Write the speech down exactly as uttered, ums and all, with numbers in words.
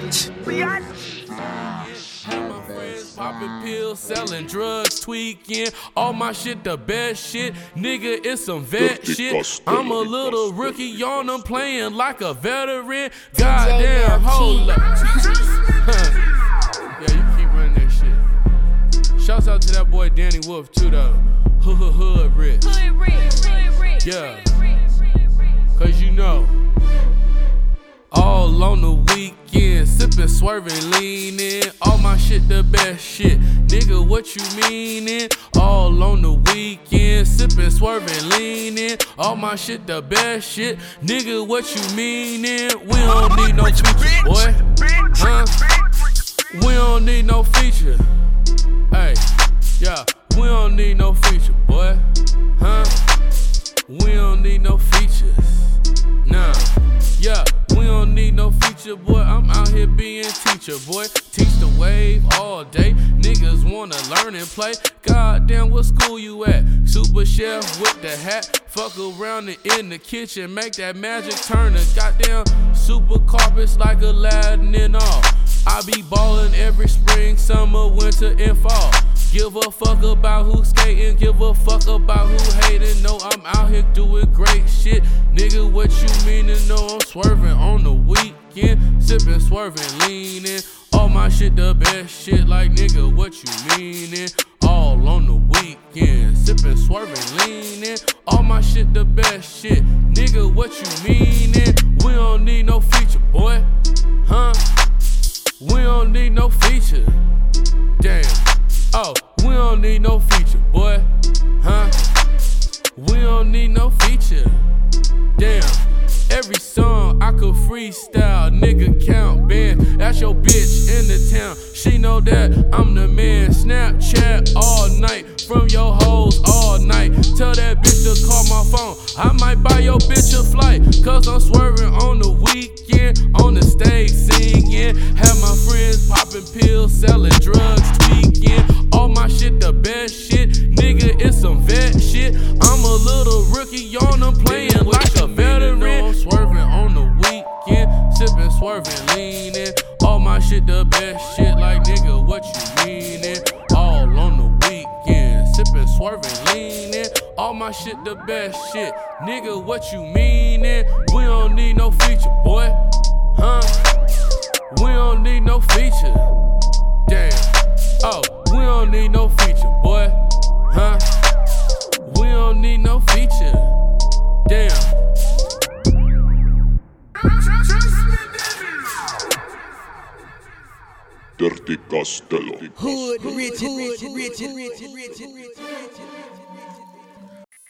My friends popping pills, selling drugs, tweaking. All my shit the best shit. Nigga, it's some vet shit. I'm a little rookie on them playing like a veteran. Goddamn, hold up. Yeah, you keep running that shit. Shouts out to that boy Danny Wolf too though. Hood hood hood rich. Hood rich, hood rich. Yeah. Cause you know. All on the weekend, sippin', swerving, leaning. All my shit the best shit. Nigga, what you meanin'? All on the weekend, sippin', swerving, leaning. All my shit the best shit. Nigga, what you meanin'? We don't need no feature, boy. Huh? We don't need no feature. Hey, yeah, we don't need no feature, boy. Huh? We don't need no features. Nah, yeah. We don't need no feature, boy. I'm out here being teacher, boy. Teach the wave all day. Niggas wanna learn and play. Goddamn, what school you at? Super chef with the hat. Fuck around and in the kitchen. Make that magic turn to goddamn super carpets like Aladdin and all. I be ballin' every spring, summer, winter, and fall. Give a fuck about who skating, give a fuck about who hating. No, I'm out here doing great shit. Nigga, what you mean to know? I'm swerving on the weekend, sipping, swerving, leaning. All my shit the best shit, like nigga, what you meanin'? All on the weekend, sipping, swerving, leaning. All my shit the best shit, nigga, what you meanin'? We don't need no feature, boy, huh? We don't need no feature, damn. Oh, we don't need no feature, boy, huh? We don't need no feature, damn. Every song I could freestyle, nigga count band. That's your bitch in the town, she know that I'm the man. Snapchat all night, from your hoes all night. Tell that bitch to call my phone, I might buy your bitch a flight. Cause I'm swerving on the weekend, on the stage singing. Have my friends popping pills, selling drugs, tweaking. All my shit the best shit, nigga, it's some vet shit. I'm a little rookie on them playing like a veteran. I'm swerving on the weekend, sipping, swerving, leaning. All my shit the best shit, like nigga, what you meanin'? All on the weekend, sipping, swerving, leaning. All my shit the best shit, nigga, what you meanin'? We don't need no feature, boy, huh? We don't need no feature, damn. Oh, we don't need no feature, boy, huh? We don't need no feature, damn. Dirty Costello. Hood, rich, rich, rich, rich, rich, rich, rich, rich.